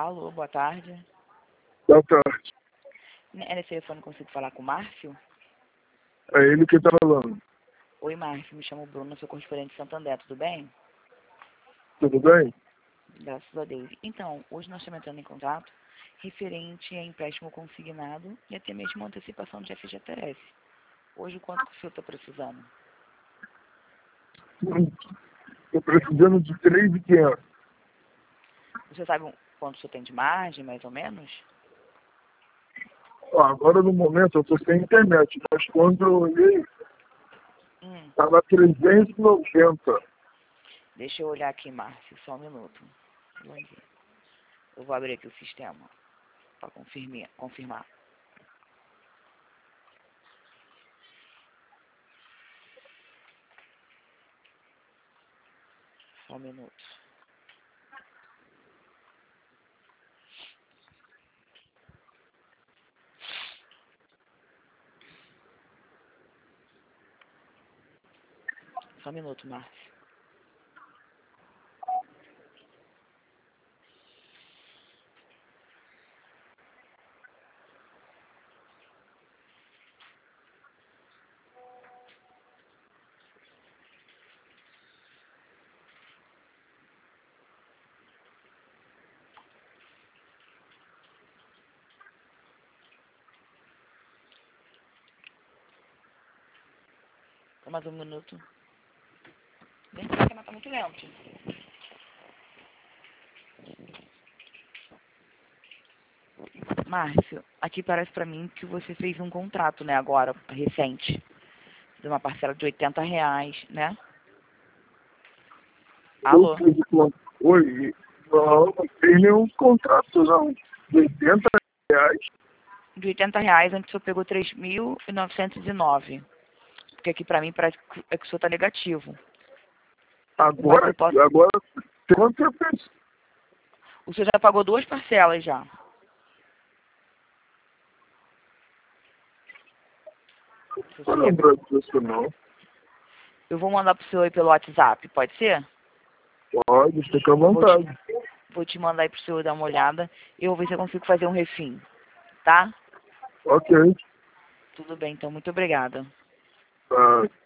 Alô, boa tarde. Boa tarde. É nesse telefone que eu consigo falar com o Márcio? É ele que tá falando. Oi, Márcio, me chamo Bruno, sou correspondente de Santander, tudo bem? Tudo bem? Graças a Deus. Então, hoje nós estamos entrando em contato referente a empréstimo consignado e até mesmo antecipação de FGTS. Hoje, quanto que o senhor está precisando? Estou precisando de 3.500. Você sabe quanto o senhor tem de margem, mais ou menos? Agora no momento eu estou sem internet, mas quando eu olhei, estava 390. Deixa eu olhar aqui, Márcio, só um minuto. Bom dia. Eu vou abrir aqui o sistema para confirmar. Só um minuto. Só um minuto, Márcio. Só mais um minuto. Vem cá, que tá muito lento. Márcio, aqui parece pra mim que você fez um contrato, né, agora, recente, de uma parcela de R$ 80, né? Alô? Oi, não tem nenhum contrato não. De R$ 80. De R$ 80, onde o senhor pegou 3.909. Porque aqui pra mim parece que o senhor tá negativo. Agora, quanto eu penso? O senhor já pagou 2 parcelas já. Não lembro disso não. Eu vou mandar pro senhor aí pelo WhatsApp, pode ser? Pode, fica à vontade. Vou te mandar aí pro senhor dar uma olhada e eu vou ver se eu consigo fazer um refim, tá? Ok. Tudo bem, então, muito obrigada. Tá.